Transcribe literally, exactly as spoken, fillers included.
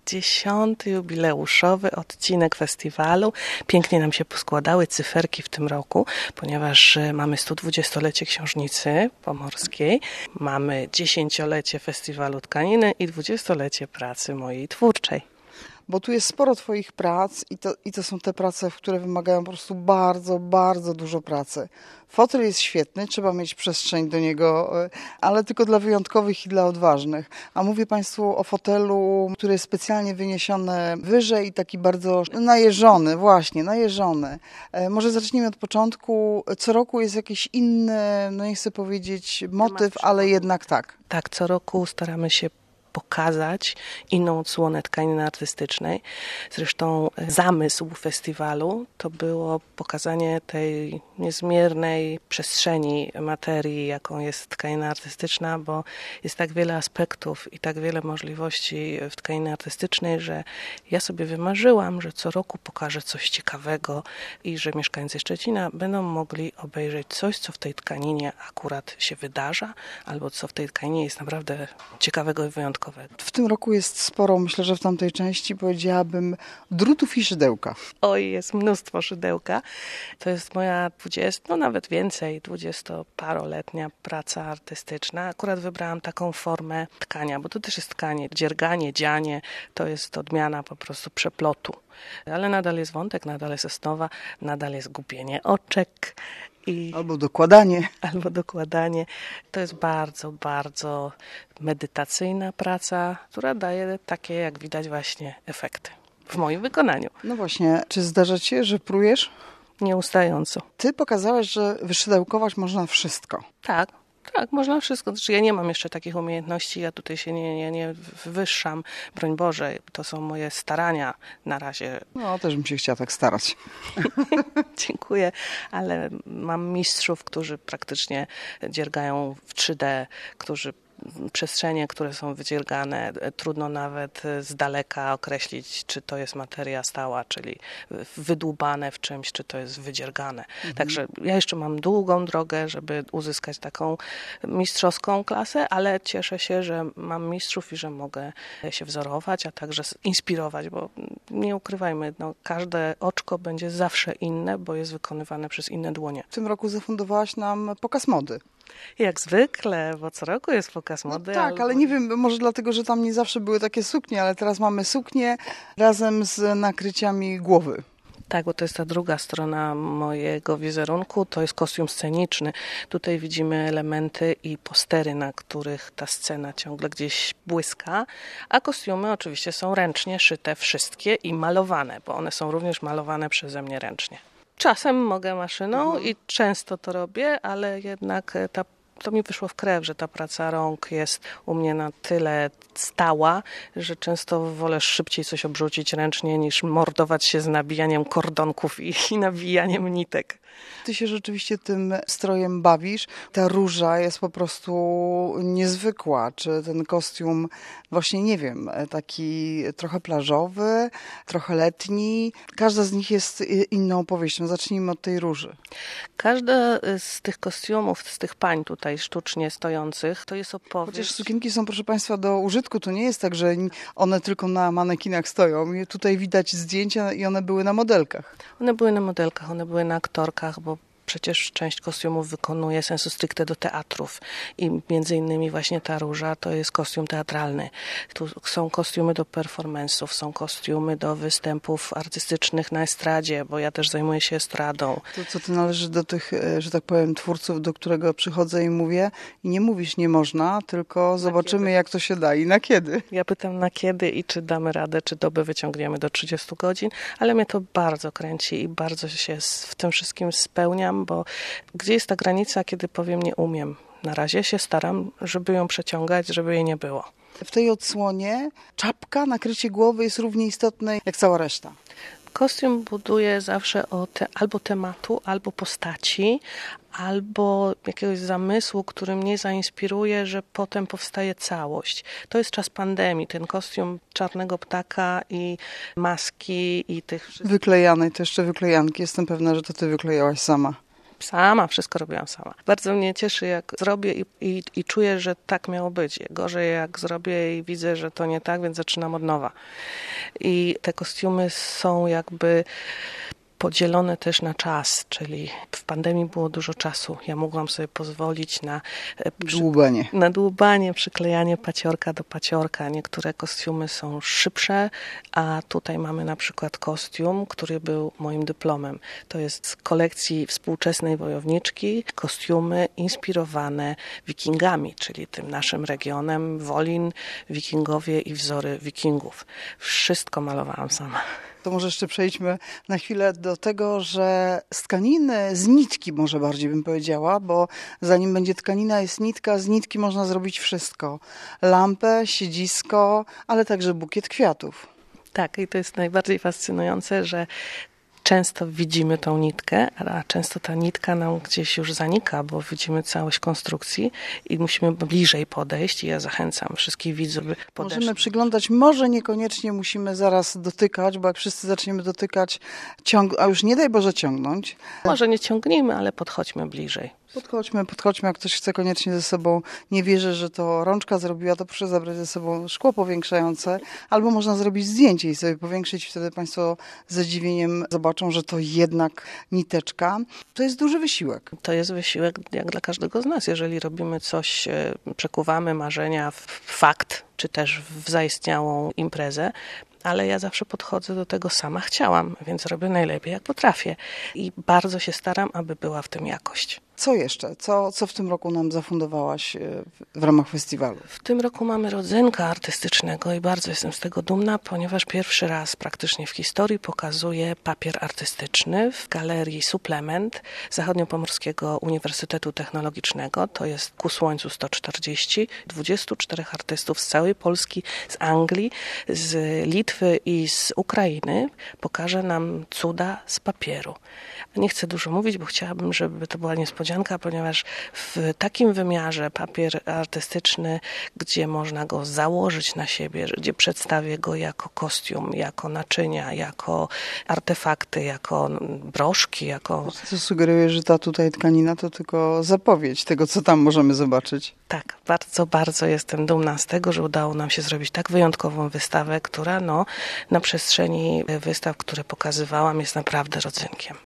dziesiąty jubileuszowy odcinek festiwalu. Pięknie nam się poskładały cyferki w tym roku, ponieważ mamy stodwudziestolecie Książnicy Pomorskiej, mamy dziesięciolecie Festiwalu Tkaniny i dwudziestolecie pracy mojej twórczej. Bo tu jest sporo Twoich prac i to, i to są te prace, które wymagają po prostu bardzo, bardzo dużo pracy. Fotel jest świetny, trzeba mieć przestrzeń do niego, ale tylko dla wyjątkowych i dla odważnych. A mówię Państwu o fotelu, który jest specjalnie wyniesiony wyżej i taki bardzo najeżony, właśnie, najeżony. Może zacznijmy od początku. Co roku jest jakiś inny, no nie chcę powiedzieć motyw, ale jednak tak. Tak, co roku staramy się pokazać inną odsłonę tkaniny artystycznej. Zresztą zamysł festiwalu to było pokazanie tej niezmiernej przestrzeni materii, jaką jest tkanina artystyczna, bo jest tak wiele aspektów i tak wiele możliwości w tkaninie artystycznej, że ja sobie wymarzyłam, że co roku pokażę coś ciekawego i że mieszkańcy Szczecina będą mogli obejrzeć coś, co w tej tkaninie akurat się wydarza, albo co w tej tkaninie jest naprawdę ciekawego i wyjątkowego. W tym roku jest sporo, myślę, że w tamtej części powiedziałabym drutów i szydełka. Oj, jest mnóstwo szydełka. To jest moja dwudziesto, no nawet więcej, dwudziestoparoletnia praca artystyczna. Akurat wybrałam taką formę tkania, bo to też jest tkanie. Dzierganie, dzianie, to jest odmiana po prostu przeplotu. Ale nadal jest wątek, nadal jest osnowa, nadal jest gubienie oczek. I albo dokładanie. Albo dokładanie. To jest bardzo, bardzo medytacyjna praca, która daje takie, jak widać właśnie, efekty w moim wykonaniu. No właśnie, czy zdarza ci się, że prujesz? Nieustająco. Ty pokazałaś, że wyszydełkować można wszystko. Tak. Tak, można wszystko. Znaczy, ja nie mam jeszcze takich umiejętności, ja tutaj się nie, nie, nie wywyższam. Broń Boże, to są moje starania na razie. No, też bym się chciała tak starać. Dziękuję, ale mam mistrzów, którzy praktycznie dziergają w trzy D, którzy przestrzenie, które są wydziergane, trudno nawet z daleka określić, czy to jest materia stała, czyli wydłubane w czymś, czy to jest wydziergane. Mhm. Także ja jeszcze mam długą drogę, żeby uzyskać taką mistrzowską klasę, ale cieszę się, że mam mistrzów i że mogę się wzorować, a także inspirować, bo nie ukrywajmy, no, każde oczko będzie zawsze inne, bo jest wykonywane przez inne dłonie. W tym roku zafundowałaś nam pokaz mody. Jak zwykle, bo co roku jest pokaz mody. No tak, albo... ale nie wiem, może dlatego, że tam nie zawsze były takie suknie, ale teraz mamy suknie razem z nakryciami głowy. Tak, bo to jest ta druga strona mojego wizerunku, to jest kostium sceniczny. Tutaj widzimy elementy i postery, na których ta scena ciągle gdzieś błyska, a kostiumy oczywiście są ręcznie szyte wszystkie i malowane, bo one są również malowane przeze mnie ręcznie. Czasem mogę maszyną mhm. i często to robię, ale jednak ta, to mi wyszło w krew, że ta praca rąk jest u mnie na tyle stała, że często wolę szybciej coś obrzucić ręcznie niż mordować się z nabijaniem kordonków i, i nabijaniem nitek. Ty się rzeczywiście tym strojem bawisz. Ta róża jest po prostu niezwykła. Czy ten kostium, właśnie nie wiem, taki trochę plażowy, trochę letni. Każda z nich jest inną opowieścią. Zacznijmy od tej róży. Każda z tych kostiumów, z tych pań tutaj sztucznie stojących, to jest opowieść. Chociaż sukienki są, proszę Państwa, do użytku. To nie jest tak, że one tylko na manekinach stoją. Tutaj widać zdjęcia i one były na modelkach. One były na modelkach, one były na aktorkach, bo przecież część kostiumów wykonuje sensu stricte do teatrów i między innymi właśnie ta róża to jest kostium teatralny. Tu są kostiumy do performance'ów, są kostiumy do występów artystycznych na estradzie, bo ja też zajmuję się estradą. To co ty należy do tych, że tak powiem, twórców, do którego przychodzę i mówię i nie mówisz nie można, tylko na zobaczymy kiedy? Jak to się da i na kiedy. Ja pytam na kiedy i czy damy radę, czy dobę wyciągniemy do trzydziestu godzin, ale mnie to bardzo kręci i bardzo się w tym wszystkim spełniam, bo gdzie jest ta granica, kiedy powiem nie umiem? Na razie się staram, żeby ją przeciągać, żeby jej nie było. W tej odsłonie czapka, nakrycie głowy jest równie istotne jak cała reszta. Kostium buduje zawsze o te, albo tematu, albo postaci, albo jakiegoś zamysłu, który mnie zainspiruje, że potem powstaje całość. To jest czas pandemii, ten kostium czarnego ptaka i maski i tych... Wyklejanej, to jeszcze wyklejanki. Jestem pewna, że to ty wyklejałaś sama. Sama, wszystko robiłam sama. Bardzo mnie cieszy, jak zrobię i, i, i czuję, że tak miało być. Gorzej, jak zrobię i widzę, że to nie tak, więc zaczynam od nowa. I te kostiumy są jakby podzielone też na czas, czyli w pandemii było dużo czasu. Ja mogłam sobie pozwolić na przy, dłubanie. na dłubanie, przyklejanie paciorka do paciorka. Niektóre kostiumy są szybsze, a tutaj mamy na przykład kostium, który był moim dyplomem. To jest z kolekcji współczesnej wojowniczki, kostiumy inspirowane wikingami, czyli tym naszym regionem, Wolin, wikingowie i wzory wikingów. Wszystko malowałam sama. To może jeszcze przejdźmy na chwilę do tego, że z tkaniny, z nitki może bardziej bym powiedziała, bo zanim będzie tkanina, jest nitka, z nitki można zrobić wszystko. Lampę, siedzisko, ale także bukiet kwiatów. Tak, i to jest najbardziej fascynujące, że często widzimy tą nitkę, a często ta nitka nam gdzieś już zanika, bo widzimy całość konstrukcji i musimy bliżej podejść i ja zachęcam wszystkich widzów, by podeszli. Możemy przyglądać, może niekoniecznie musimy zaraz dotykać, bo jak wszyscy zaczniemy dotykać, ciąg... a już nie daj Boże ciągnąć. Może nie ciągnijmy, ale podchodźmy bliżej. Podchodźmy, podchodźmy, jak ktoś chce koniecznie ze sobą, nie wierzy, że to rączka zrobiła, to proszę zabrać ze sobą szkło powiększające, albo można zrobić zdjęcie i sobie powiększyć, wtedy Państwo z zadziwieniem zobaczą, że to jednak niteczka. To jest duży wysiłek. To jest wysiłek jak dla każdego z nas. Jeżeli robimy coś, przekuwamy marzenia w fakt, czy też w zaistniałą imprezę, ale ja zawsze podchodzę do tego sama chciałam, więc robię najlepiej jak potrafię i bardzo się staram, aby była w tym jakość. Co jeszcze? Co, co w tym roku nam zafundowałaś w ramach festiwalu? W tym roku mamy rodzynka artystycznego i bardzo jestem z tego dumna, ponieważ pierwszy raz praktycznie w historii pokazuję papier artystyczny w galerii Suplement Zachodniopomorskiego Uniwersytetu Technologicznego. To jest Ku Słońcu sto czterdzieści. dwudziestu czterech artystów z całej Polski, z Anglii, z Litwy i z Ukrainy pokaże nam cuda z papieru. Nie chcę dużo mówić, bo chciałabym, żeby to była niespodzianka, ponieważ w takim wymiarze papier artystyczny, gdzie można go założyć na siebie, gdzie przedstawię go jako kostium, jako naczynia, jako artefakty, jako broszki, jako... Co sugeruje, że ta tutaj tkanina to tylko zapowiedź tego, co tam możemy zobaczyć. Tak, bardzo, bardzo jestem dumna z tego, że udało nam się zrobić tak wyjątkową wystawę, która no, na przestrzeni wystaw, które pokazywałam, jest naprawdę rodzynkiem.